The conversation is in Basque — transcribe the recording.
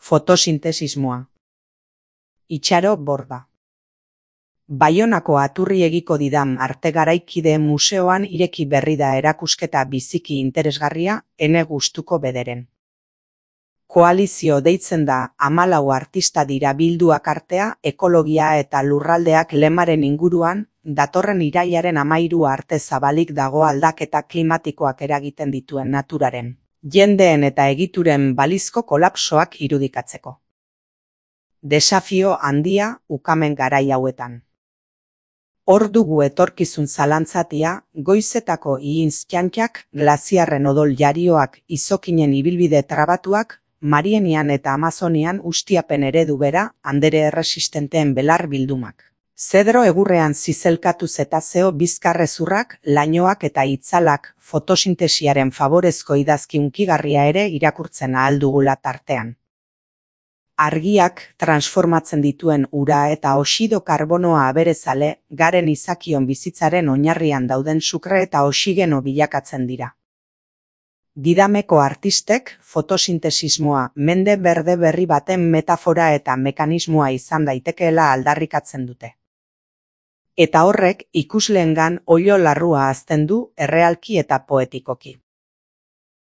Fotosintesismoa. Itxaro Borda. Baionako Aturriegiko didan arte garaikide museoan ireki berri da erakusketa biziki interesgarria, ene gustuko bederen. Koalizio deitzen da 14 artista dira bilduak artea ekologia eta lurraldeak lemaren inguruan, datorren irailaren 13 arte zabalik dago aldaketa klimatikoak eragiten dituen naturaren, jendeen eta egituren balizko kolapsoak irudikatzeko. Desafio handia ukamen garai hauetan. Hor dugu etorkizun zalantzatia, goizetako ihinz-txantxak, glaziarren odol jarioak, izokinen ibilbide trabatuak, Marienian eta Amazonian ustiapen eredu bera, andere erresistenteen belar bildumak. Zedro egurrean zizelkatu zetazeo bizkarrezurrak, lainoak eta itzalak fotosintesiaren favorezko idazki hunkigarria ere irakurtzen ahal dugula tartean. Argiak transformatzen dituen ura eta oxido karbonoa aberezale, garen izakion bizitzaren oinarrian dauden sukre eta oxigeno bilakatzen dira. Didameko artistek fotosintesismoa mende berde berri baten metafora eta mekanismoa izan daitekeela aldarrikatzen dute. Eta horrek ikusleengan oilo larrua hazten du errealki eta poetikoki.